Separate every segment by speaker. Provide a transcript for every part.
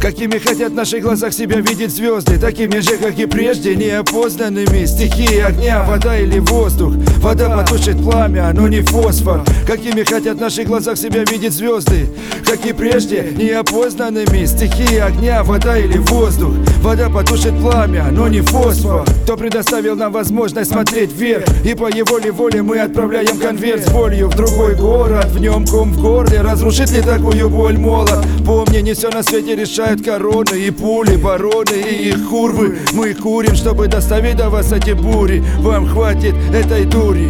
Speaker 1: Какими хотят в наших глазах себя видеть звезды, такими же, как и прежде, неопознанными. Стихии огня, вода или воздух. Вода потушит пламя, но не фосфор. Какими хотят в наших глазах себя видеть звезды, как и прежде, неопознанными. Стихии огня, вода или воздух. Вода потушит пламя, но не фосфор. Кто предоставил нам возможность смотреть вверх, и по его воле мы отправляем конверт с болью в другой город. В нем ком в горле, разрушит ли такую боль молот? Помни, не все на свете решают короны и пули, бароны и их курвы. Мы курим, чтобы доставить до вас эти бури. Вам хватит этой дури.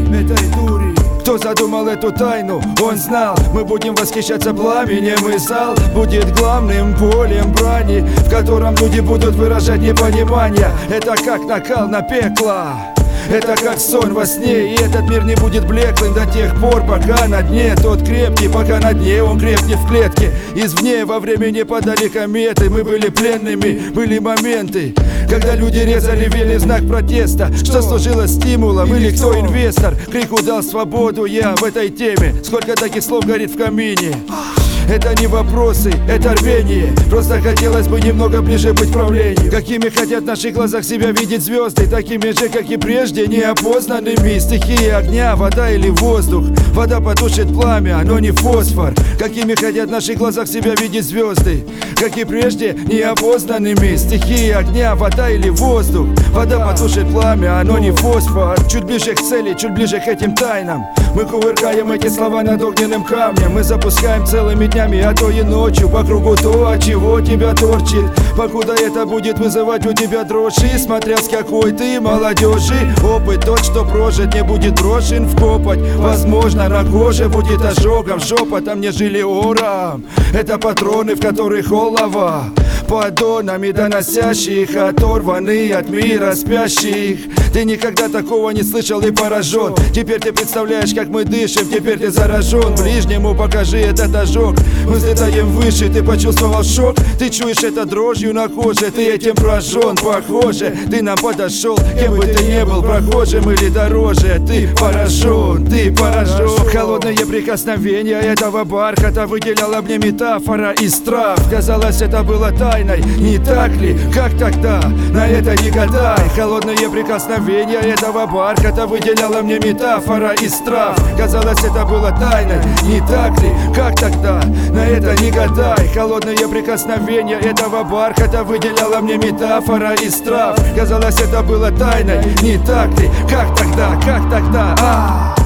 Speaker 1: Кто задумал эту тайну, он знал. Мы будем восхищаться пламенем, и зал будет главным полем брани, в котором люди будут выражать непонимание. Это как накал на пекло, это как сон во сне. И этот мир не будет блеклым до тех пор, пока на дне тот крепкий, пока на дне он крепнет в клетке. Извне во времени падали кометы. Мы были пленными, были моменты, когда люди резали вели в знак протеста. Что служило стимулом или кто инвестор? Крику дал свободу я в этой теме. Сколько таких слов горит в камине. Это не вопросы, это рвение. Просто хотелось бы немного ближе быть к правлению. Какими хотят в наших глазах себя видеть звезды, такими же, как и прежде, неопознанными. Стихии огня, вода или воздух. Вода потушит пламя, но не фосфор. Какими хотят в наших глазах себя видеть звезды, как и прежде, неопознанными. Стихии огня, вода или воздух. Вода потушит пламя, но не фосфор. Чуть ближе к цели, чуть ближе к этим тайнам. Мы кувыркаем эти слова над огненным камнем. Мы запускаем целыми днями, а то и ночью по кругу то, от чего тебя торчит. Покуда это будет вызывать у тебя дрожь, и смотря с какой ты молодежи. Опыт тот, что прожит, не будет брошен в копоть. Возможно, на коже будет ожогом, шепотом, нежели ором. Это патроны, в которых олово, поддонами доносящих, оторваны от мира спящих. Ты никогда такого не слышал и поражен. Теперь ты представляешь, как мы дышим, теперь ты заражен. Ближнему покажи этот ожог. Мы взлетаем выше, ты почувствовал шок. Ты чуешь это дрожью на коже, ты этим поражен. Похоже, ты нам подошел, кем бы ты ни был, прохожим или дороже. Ты поражен, ты поражен. Холодное прикосновение этого бархата выделяло мне метафора и страх. Казалось, это было тайной, не так ли, как тогда? На это не гадай. Холодное прикосновение этого бархата выделяло мне метафора и страх. Казалось, это было тайной, не так ли, как тогда? На это не гадай. Холодное прикосновение этого бархата выделяло мне метафора и страх. Казалось, это было тайной, не так ли, как тогда, как тогда?